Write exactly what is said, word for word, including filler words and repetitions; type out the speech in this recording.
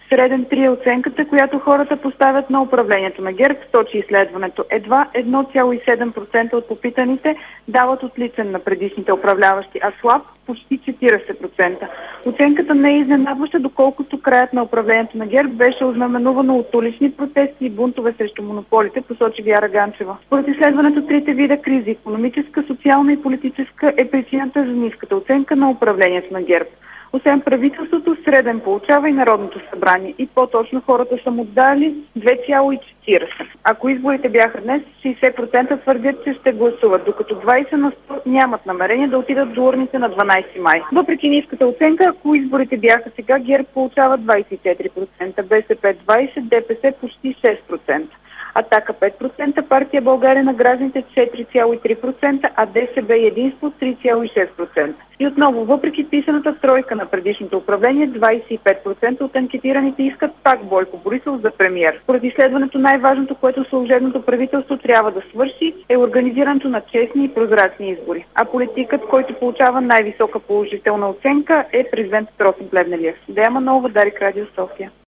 Среден три е оценката, която хората поставят на управлението на ГЕРБ, сочи изследването. Едва едно цяло и седем процента от попитаните дават отличен на предишните управляващи, а слаб почти четиридесет процента. Оценката не е изненадваща, доколкото краят на управлението на ГЕРБ беше ознаменувано от улични протести и бунтове срещу монополите, посочи Вяра Ганчева. Според изследването, трите вида кризи – икономическа, социална и политическа, е причината за ниската оценка на управлението на ГЕРБ. Освен правителството, среден получава и Народното събрание. И по-точно хората са му дали две цяло и четиридесет. Ако изборите бяха днес, шейсет процента твърдят, че ще гласуват, докато двадесет на сто нямат намерение да отидат до урните на дванадесети май. Въпреки ниската оценка, ако изборите бяха сега, ГЕРБ получава двадесет и четири процента, БСП двадесет процента, ДПС почти шест процента. Атака пет процента, партия България на гражданите четири цяло и три процента, а ДСБ и Единство три цяло и шест процента. И отново, въпреки писаната тройка на предишното управление, двадесет и пет процента от анкетираните искат пак Бойко Борисов за премиер. Поради изследването най-важното, което служебното правителство трябва да свърши, е организирането на честни и прозрачни избори. А политикът, който получава най-висока положителна оценка, е президентът Росен Плевнелиев. Дея Манолова, Дарик Радио, София.